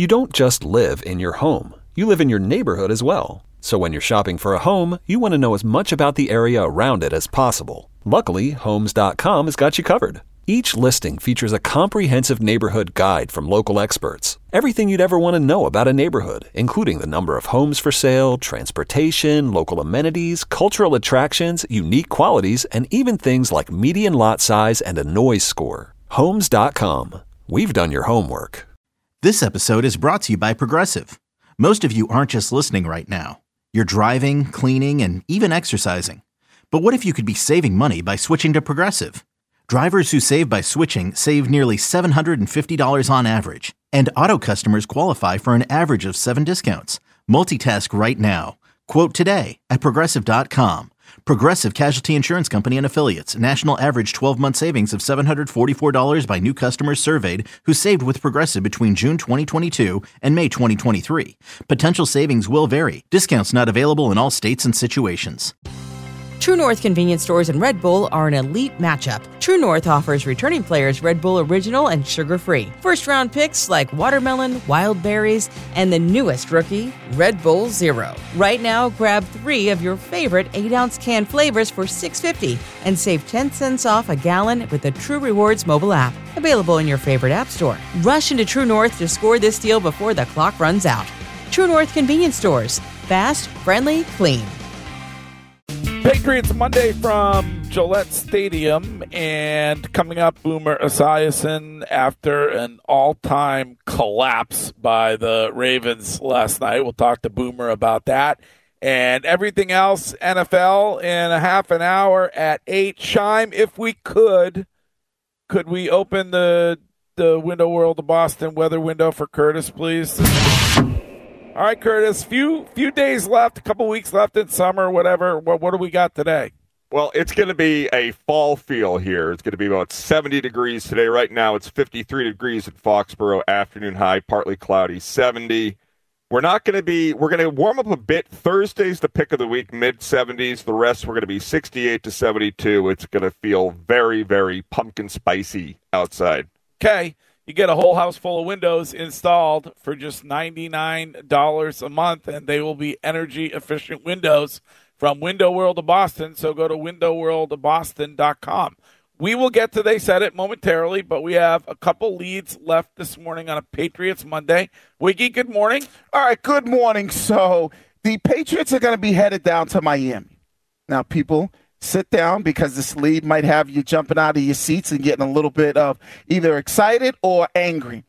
You don't just live in your home. You live in your neighborhood as well. So when you're shopping for a home, you want to know as much about the area around it as possible. Luckily, Homes.com has got you covered. Each listing features a comprehensive neighborhood guide from local experts. Everything you'd ever want to know about a neighborhood, including the number of homes for sale, transportation, local amenities, cultural attractions, unique qualities, and even things like median lot size and a noise score. Homes.com. We've done your homework. This episode is brought to you by Progressive. Most of you aren't just listening right now. You're driving, cleaning, and even exercising. But what if you could be saving money by switching to Progressive? Drivers who save by switching save nearly $750 on average. And auto customers qualify for an average of 7 discounts. Multitask right now. Quote today at Progressive.com. Progressive Casualty Insurance Company and Affiliates. National average 12-month savings of $744 by new customers surveyed who saved with Progressive between June 2022 and May 2023. Potential savings will vary. Discounts not available in all states and situations. True North convenience stores and Red Bull are an elite matchup. True North offers returning players Red Bull Original and sugar-free. First-round picks like watermelon, wild berries, and the newest rookie, Red Bull Zero. Right now, grab 3 of your favorite 8-ounce can flavors for $6.50 and save 10 cents off a gallon with the True Rewards mobile app. Available in your favorite app store. Rush into True North to score this deal before the clock runs out. True North convenience stores. Fast, friendly, clean. Patriots Monday from Gillette Stadium, and coming up, Boomer Esiason after an all-time collapse by the Ravens last night. We'll talk to Boomer about that and everything else NFL in a half an hour at 8. Shime, if we could we open the Window World of Boston weather window for Curtis, please? All right, Curtis, few days left, a couple weeks left in summer, whatever. What do we got today? Well, it's going to be a fall feel here. It's going to be about 70 degrees today. Right now it's 53 degrees at Foxborough, afternoon high, partly cloudy, 70. We're going to warm up a bit. Thursday's the pick of the week, mid-70s. The rest we're going to be 68 to 72. It's going to feel very, very pumpkin spicy outside. Okay. You get a whole house full of windows installed for just $99 a month, and they will be energy-efficient windows from Window World of Boston, so go to windowworldofboston.com. We will get to They Said It momentarily, but we have a couple leads left this morning on a Patriots Monday. Wiggy, good morning. All right, good morning. So the Patriots are going to be headed down to Miami. Now, people, sit down because this lead might have you jumping out of your seats and getting a little bit of either excited or angry.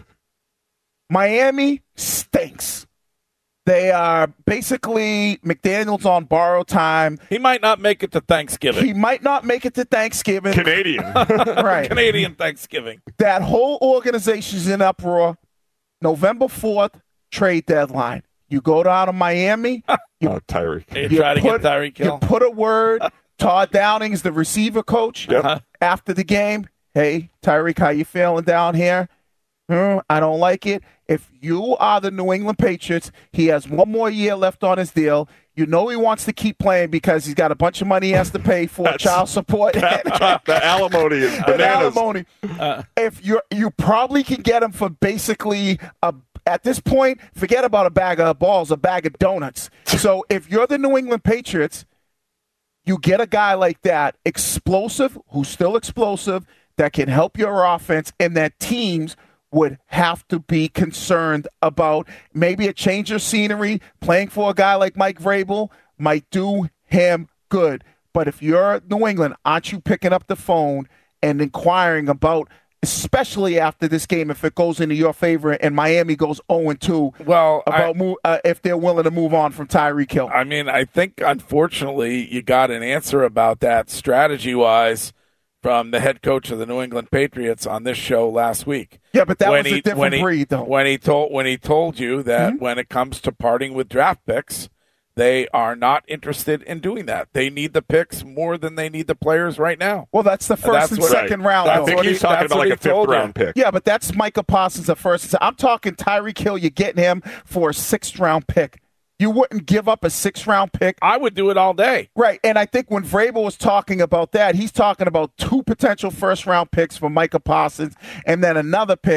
Miami stinks. They are basically McDaniels on borrowed time. He might not make it to Thanksgiving. Canadian. Right. Canadian Thanksgiving. That whole organization's in uproar. November 4th, trade deadline. You go down to Miami. Tyreek. You try to get Tyreek Hill. You put a word. Todd Downing is the receiver coach. Yep. After the game, hey, Tyreek, how you feeling down here? I don't like it. If you are the New England Patriots, he has one more year left on his deal. You know he wants to keep playing because he's got a bunch of money he has to pay for child support. The alimony is bananas. If you probably can get him for basically at this point, forget about a bag of balls, a bag of donuts. So if you're the New England Patriots, you get a guy like that, explosive, who's still explosive, that can help your offense, and that teams would have to be concerned about maybe a change of scenery. Playing for a guy like Mike Vrabel might do him good. But if you're New England, aren't you picking up the phone and inquiring about, especially after this game, if it goes into your favor and Miami goes 0-2, well, about if they're willing to move on from Tyreek Hill? I mean, I think, unfortunately, you got an answer about that strategy-wise from the head coach of the New England Patriots on this show last week. Yeah, but that was a different breed, though. When he told you that when it comes to parting with draft picks, they are not interested in doing that. They need the picks more than they need the players right now. Well, that's the first and second round. I think he's talking about like a fifth-round pick. Yeah, but that's Micah Parsons at first. I'm talking Tyreek Hill. You're getting him for a sixth-round pick. You wouldn't give up a sixth-round pick? I would do it all day. Right, and I think when Vrabel was talking about that, he's talking about 2 potential first-round picks for Micah Parsons and then another pick.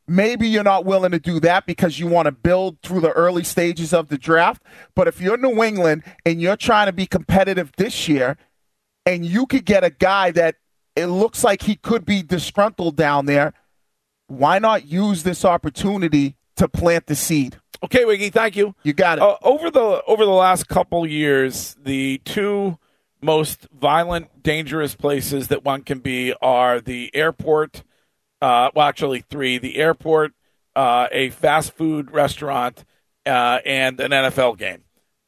maybe you're not willing to do that because you want to build through the early stages of the draft. But if you're New England and you're trying to be competitive this year and you could get a guy that it looks like he could be disgruntled down there, why not use this opportunity to plant the seed? Okay, Wiggy, thank you. You got it. Over the last couple years, the two most violent, dangerous places that one can be are the airport. Actually, three: the airport, a fast food restaurant, and an NFL game.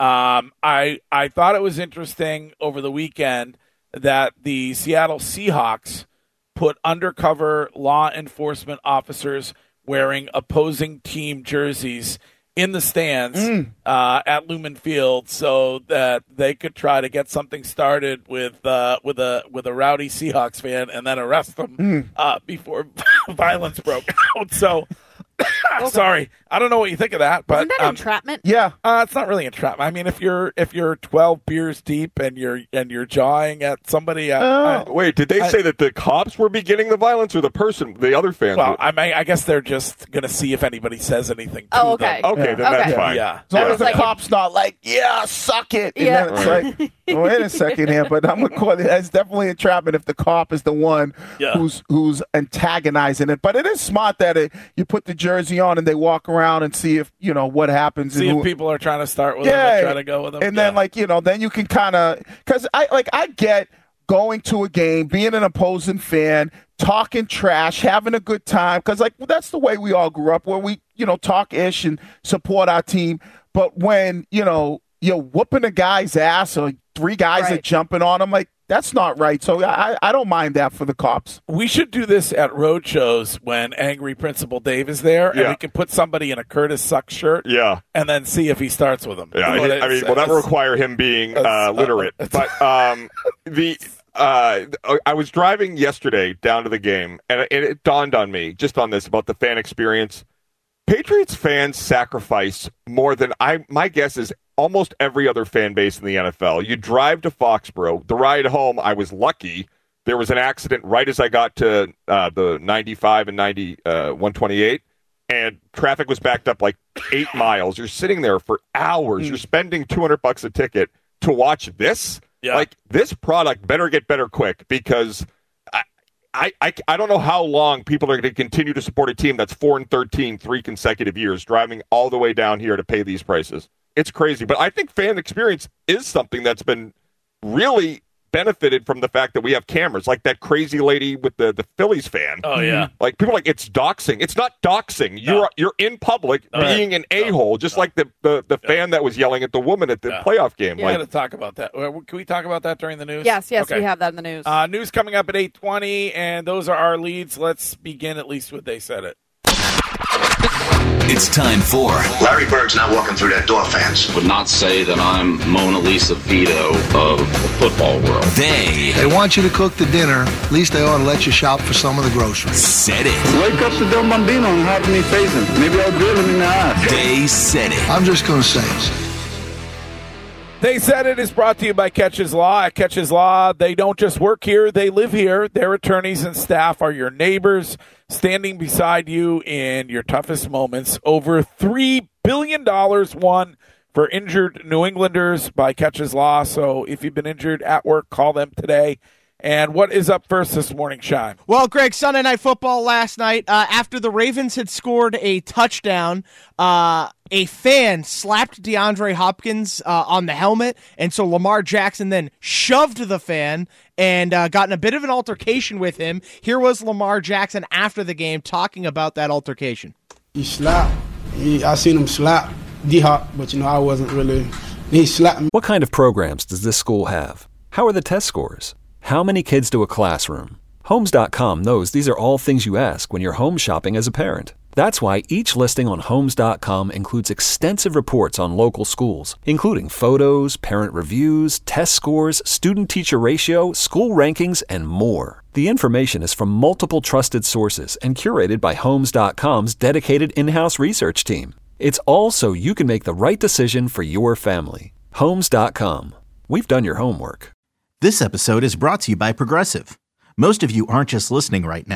I thought it was interesting over the weekend that the Seattle Seahawks put undercover law enforcement officers wearing opposing team jerseys in the stands at Lumen Field, so that they could try to get something started with a rowdy Seahawks fan and then arrest them before violence broke out. So, sorry, I don't know what you think of that, but isn't that entrapment? Yeah, it's not really entrapment. I mean, if you're 12 beers deep and you're jawing at somebody, wait, did they say that the cops were beginning the violence or the other fans? Well, I guess they're just going to see if anybody says anything to okay. them. Okay, then that's fine. Yeah. As long as the cop's not like, yeah, suck it. And then it's like, wait a second here, but I'm going to call it, that's definitely entrapment if the cop is the one who's antagonizing it. But it is smart that you put the jersey on and they walk around and see if, what happens. See if people are trying to start with them and try to go with them. And then, then you can kind of, because I get going to a game, being an opposing fan, talking trash, having a good time, because that's the way we all grew up, where we talk ish and support our team. But when you're whooping a guy's ass or three guys are jumping on him, that's not right. So I don't mind that for the cops. We should do this at road shows when Angry Principal Dave is there, and we can put somebody in a Curtis Suck shirt, and then see if he starts with them. Yeah, that would require him being literate. But I was driving yesterday down to the game, and it dawned on me just on this about the fan experience. Patriots fans sacrifice more than my guess is almost every other fan base in the NFL. You drive to Foxborough. The ride home, I was lucky. There was an accident right as I got to the 95 and 128, and traffic was backed up 8 miles. You're sitting there for hours. You're spending $200 a ticket to watch this. Yeah. This product better get better quick, because I don't know how long people are going to continue to support a team that's 4-13 3 consecutive years, driving all the way down here to pay these prices. It's crazy. But I think fan experience is something that's been really benefited from the fact that we have cameras, like that crazy lady with the Phillies fan. Oh, yeah. People are it's doxing. It's not doxing. No. You're in public being an a-hole, just like the fan that was yelling at the woman at the playoff game. Yeah, I got to talk about that. Can we talk about that during the news? Yes, okay. We have that in the news. News coming up at 8:20, and those are our leads. Let's begin at least with They Said It. It's time for Larry Bird's not walking through that door, fans. Would not say that I'm Mona Lisa Vito of the football world. They want you to cook the dinner. At least they ought to let you shop for some of the groceries. Said it. Wake up to Del Bambino and have me facing. Maybe I'll drill him in the eye. They said it. I'm just going to say it. They Said It is brought to you by Catches Law. At Catches Law, they don't just work here, they live here. Their attorneys and staff are your neighbors, standing beside you in your toughest moments. Over $3 billion won for injured New Englanders by Catches Law. So if you've been injured at work, call them today. And what is up first this morning, Shime? Well, Greg, Sunday Night Football last night, after the Ravens had scored a touchdown, a fan slapped DeAndre Hopkins on the helmet, and so Lamar Jackson then shoved the fan and got in a bit of an altercation with him. Here was Lamar Jackson after the game talking about that altercation. He slapped. I seen him slap D-Hop, but, I wasn't really. He slapped me. What kind of programs does this school have? How are the test scores? How many kids do a classroom? Homes.com knows these are all things you ask when you're home shopping as a parent. That's why each listing on Homes.com includes extensive reports on local schools, including photos, parent reviews, test scores, student-teacher ratio, school rankings, and more. The information is from multiple trusted sources and curated by Homes.com's dedicated in-house research team. It's all so you can make the right decision for your family. Homes.com. We've done your homework. This episode is brought to you by Progressive. Most of you aren't just listening right now.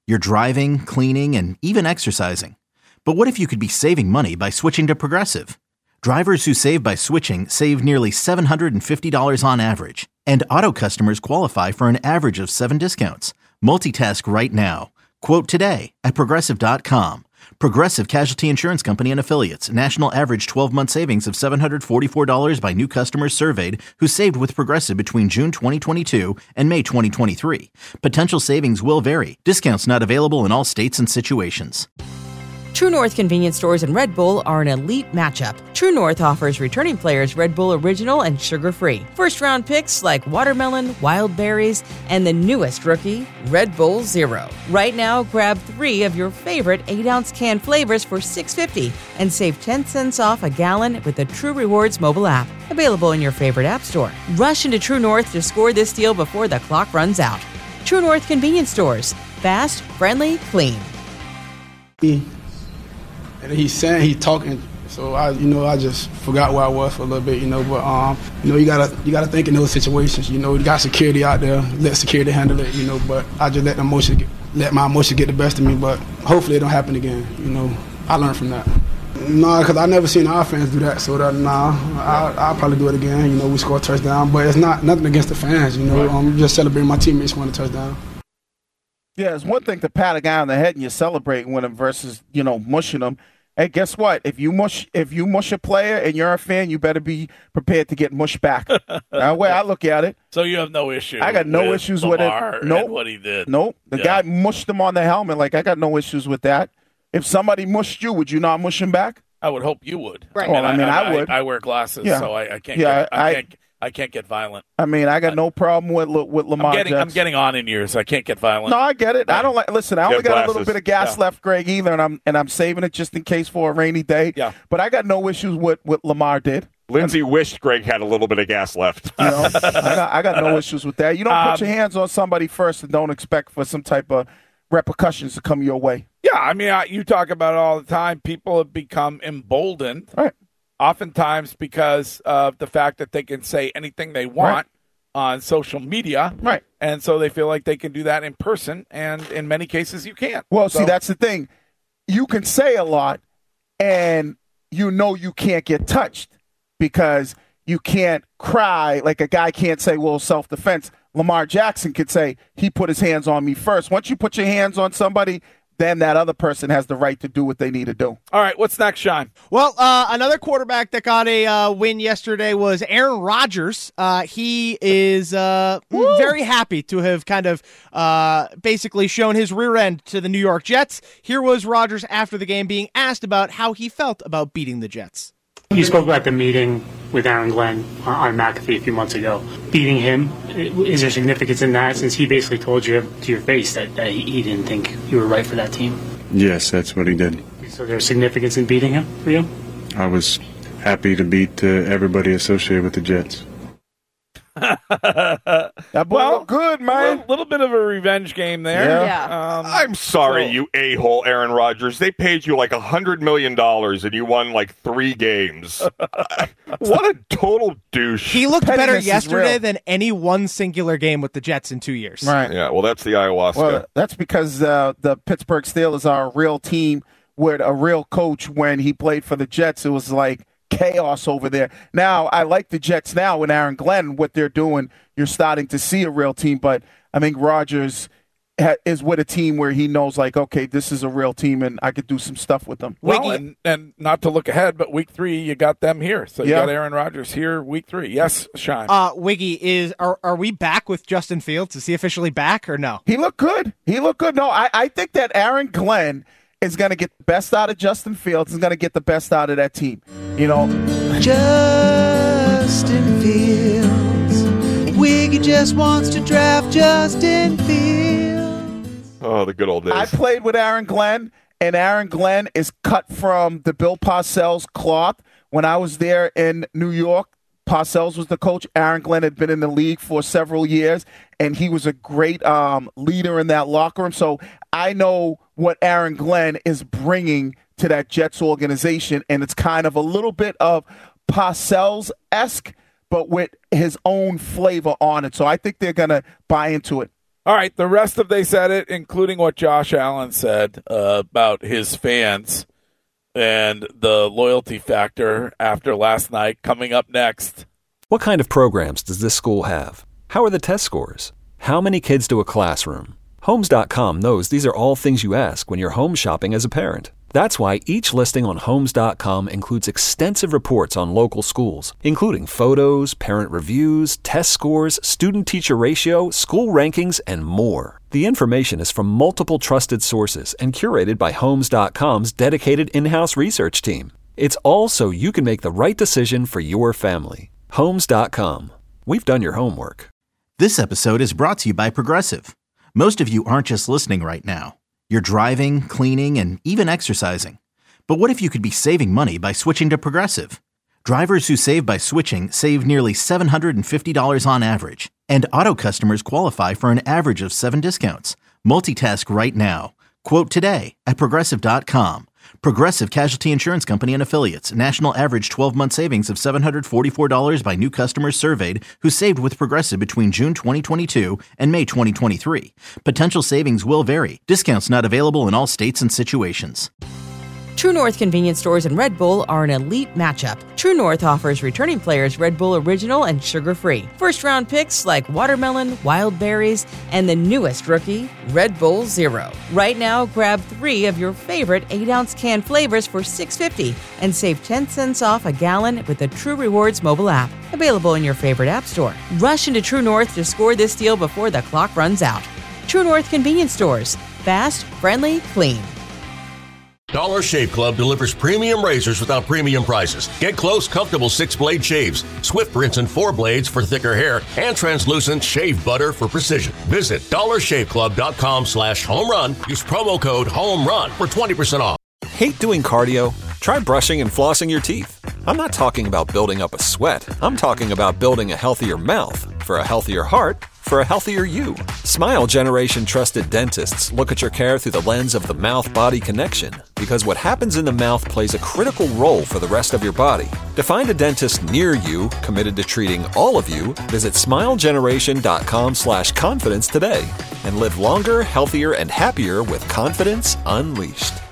You're driving, cleaning, and even exercising. But what if you could be saving money by switching to Progressive? Drivers who save by switching save nearly $750 on average, and auto customers qualify for an average of 7 discounts. Multitask right now. Quote today at Progressive.com. Progressive Casualty Insurance Company and Affiliates. National average 12-month savings of $744 by new customers surveyed who saved with Progressive between June 2022 and May 2023. Potential savings will vary. Discounts not available in all states and situations. True North convenience stores and Red Bull are an elite matchup. True North offers returning players Red Bull Original and sugar-free. First-round picks like watermelon, wild berries, and the newest rookie, Red Bull Zero. Right now, grab 3 of your favorite 8-ounce can flavors for $6.50 and save 10 cents off a gallon with the True Rewards mobile app. Available in your favorite app store. Rush into True North to score this deal before the clock runs out. True North convenience stores. Fast, friendly, clean. And he's talking, so I just forgot where I was for a little bit, but you gotta think in those situations, you got security out there, let security handle it, but I just let my emotions get the best of me, but hopefully it don't happen again, I learned from that. No, because I never seen our fans do that, so I'll probably do it again, we score a touchdown, but it's nothing against the fans, just celebrating my teammates scoring a touchdown. Yeah, it's one thing to pat a guy on the head and you celebrate with him versus, mushing him. Hey, guess what? If you mush a player and you're a fan, you better be prepared to get mushed back. That's the way I look at it. So you have no issue. I got no issues with it. Nope. What he did. Nope. The guy mushed him on the helmet. Like, I got no issues with that. If somebody mushed you, would you not mush him back? I would hope you would. Right. Well, I would. I wear glasses, so I can't. I can't get violent. I got no problem with Lamar Jackson. I'm getting on in years. I can't get violent. No, I get it. I don't like. Listen, I only got a little bit of gas left, Greg, either, and I'm saving it just in case for a rainy day. Yeah. But I got no issues with what Lamar did. Lindsey wished Greg had a little bit of gas left. I got no issues with that. You don't put your hands on somebody first and don't expect for some type of repercussions to come your way. Yeah, you talk about it all the time. People have become emboldened. Right. Oftentimes because of the fact that they can say anything they want on social media. Right. And so they feel like they can do that in person, and in many cases you can't. Well, see, that's the thing. You can say a lot, and you can't get touched because you can't cry. Like a guy can't say, well, self-defense. Lamar Jackson could say, he put his hands on me first. Once you put your hands on somebody, then that other person has the right to do what they need to do. All right, what's next, Sean? Well, another quarterback that got a win yesterday was Aaron Rodgers. He is very happy to have kind of basically shown his rear end to the New York Jets. Here was Rodgers after the game being asked about how he felt about beating the Jets. You spoke about the meeting with Aaron Glenn on McAfee a few months ago. Beating him, is there significance in that, since he basically told you to your face that he didn't think you were right for that team? Yes, that's what he did. So there's significance in beating him for you? I was happy to beat everybody associated with the Jets. That boy looked good, man. A little bit of a revenge game there. Yeah. I'm sorry, you a-hole, Aaron Rodgers. They paid you like $100 million and you won like 3 games. What a total douche. He looked better yesterday than any one singular game with the Jets in 2 years. Right. Yeah, well, that's the ayahuasca. Well, that's because the Pittsburgh Steelers are a real team with a real coach. When he played for the Jets, it was like chaos over there. Now, I like the Jets now with Aaron Glenn, what they're doing. You're starting to see a real team, but I think Rodgers is with a team where he knows, like, okay, this is a real team, and I could do some stuff with them. Well, and not to look ahead, but week 3, you got them here. So you got Aaron Rodgers here week 3. Yes, Sean. Wiggy, are we back with Justin Fields? Is he officially back or no? He looked good. No, I think that Aaron Glenn is going to get the best out of Justin Fields. Is going to get the best out of that team. Justin Fields. Wiggy just wants to draft Justin Fields. Oh, the good old days. I played with Aaron Glenn, and Aaron Glenn is cut from the Bill Parcells cloth. When I was there in New York, Parcells was the coach. Aaron Glenn had been in the league for several years, and he was a great leader in that locker room. So I know what Aaron Glenn is bringing to that Jets organization, and it's kind of a little bit of Parcells-esque, but with his own flavor on it. So I think they're going to buy into it. All right, the rest of They Said It, including what Josh Allen said about his fans and the loyalty factor after last night, coming up next. What kind of programs does this school have? How are the test scores? How many kids do a classroom? Homes.com knows these are all things you ask when you're home shopping as a parent. That's why each listing on Homes.com includes extensive reports on local schools, including photos, parent reviews, test scores, student-teacher ratio, school rankings, and more. The information is from multiple trusted sources and curated by Homes.com's dedicated in-house research team. It's all so you can make the right decision for your family. Homes.com. We've done your homework. This episode is brought to you by Progressive. Most of you aren't just listening right now. You're driving, cleaning, and even exercising. But what if you could be saving money by switching to Progressive? Drivers who save by switching save nearly $750 on average. And auto customers qualify for an average of 7 discounts. Multitask right now. Quote today at Progressive.com. Progressive Casualty Insurance Company and Affiliates. National average 12-month savings of $744 by new customers surveyed who saved with Progressive between June 2022 and May 2023. Potential savings will vary. Discounts not available in all states and situations. True North convenience stores and Red Bull are an elite matchup. True North offers returning players Red Bull Original and sugar-free. First-round picks like watermelon, wild berries, and the newest rookie, Red Bull Zero. Right now, grab 3 of your favorite 8-ounce can flavors for $6.50 and save 10 cents off a gallon with the True Rewards mobile app. Available in your favorite app store. Rush into True North to score this deal before the clock runs out. True North convenience stores. Fast, friendly, clean. Dollar Shave Club delivers premium razors without premium prices. Get close, comfortable 6-blade shaves, swift rinse and 4 blades for thicker hair, and translucent shave butter for precision. Visit dollarshaveclub.com/home-run. Use promo code HOME-RUN for 20% off. Hate doing cardio? Try brushing and flossing your teeth. I'm not talking about building up a sweat. I'm talking about building a healthier mouth for a healthier heart for a healthier you. Smile Generation trusted dentists look at your care through the lens of the mouth-body connection, because what happens in the mouth plays a critical role for the rest of your body. To find a dentist near you committed to treating all of you, visit smilegeneration.com/confidence today and live longer, healthier, and happier with confidence unleashed.